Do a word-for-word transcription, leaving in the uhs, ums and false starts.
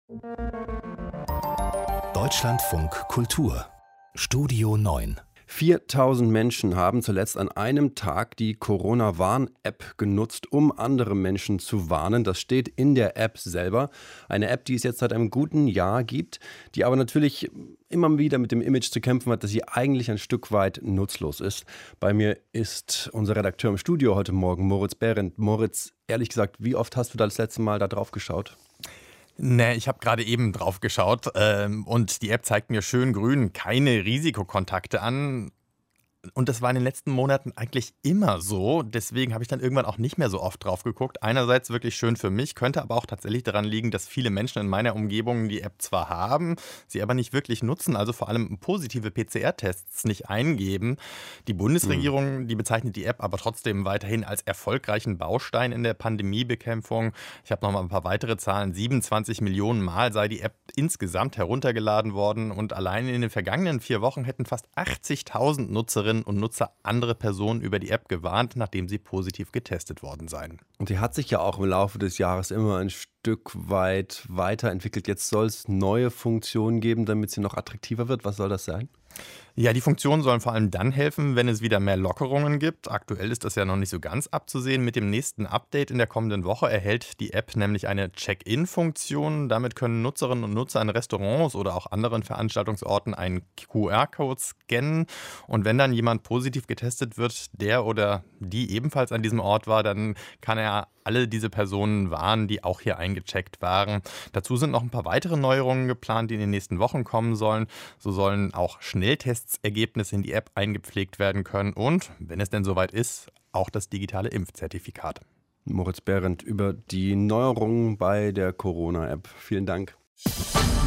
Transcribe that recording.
Deutschlandfunk Kultur Studio neun. viertausend Menschen haben zuletzt an einem Tag die Corona-Warn-App genutzt, um andere Menschen zu warnen. Das steht in der App selber. Eine App, die es jetzt seit einem guten Jahr gibt, die aber natürlich immer wieder mit dem Image zu kämpfen hat, dass sie eigentlich ein Stück weit nutzlos ist. Bei mir ist unser Redakteur im Studio heute Morgen, Moritz Behrendt. Moritz, ehrlich gesagt, wie oft hast du da das letzte Mal da drauf geschaut? Nee, ich habe gerade eben drauf geschaut ähm, und die App zeigt mir schön grün keine Risikokontakte an. Und das war in den letzten Monaten eigentlich immer so. Deswegen habe ich dann irgendwann auch nicht mehr so oft drauf geguckt. Einerseits wirklich schön für mich, könnte aber auch tatsächlich daran liegen, dass viele Menschen in meiner Umgebung die App zwar haben, sie aber nicht wirklich nutzen, also vor allem positive P C R-Tests nicht eingeben. Die Bundesregierung, die bezeichnet die App aber trotzdem weiterhin als erfolgreichen Baustein in der Pandemiebekämpfung. Ich habe noch mal ein paar weitere Zahlen. siebenundzwanzig Millionen Mal sei die App insgesamt heruntergeladen worden und allein in den vergangenen vier Wochen hätten fast achtzigtausend Nutzerinnen und Nutzer andere Personen über die App gewarnt, nachdem sie positiv getestet worden seien. Und die hat sich ja auch im Laufe des Jahres immer ein Stück weit weiterentwickelt. Jetzt soll es neue Funktionen geben, damit sie noch attraktiver wird. Was soll das sein? Ja, die Funktionen sollen vor allem dann helfen, wenn es wieder mehr Lockerungen gibt. Aktuell ist das ja noch nicht so ganz abzusehen. Mit dem nächsten Update in der kommenden Woche erhält die App nämlich eine Check-in-Funktion. Damit können Nutzerinnen und Nutzer in Restaurants oder auch anderen Veranstaltungsorten einen Q R-Code scannen. Und wenn dann jemand positiv getestet wird, der oder die ebenfalls an diesem Ort war, dann kann er alle diese Personen warnen, die auch hier eingecheckt waren. Dazu sind noch ein paar weitere Neuerungen geplant, die in den nächsten Wochen kommen sollen. So sollen auch Schnelltestergebnisse in die App eingepflegt werden können und, wenn es denn soweit ist, auch das digitale Impfzertifikat. Moritz Behrendt über die Neuerungen bei der Corona-App. Vielen Dank.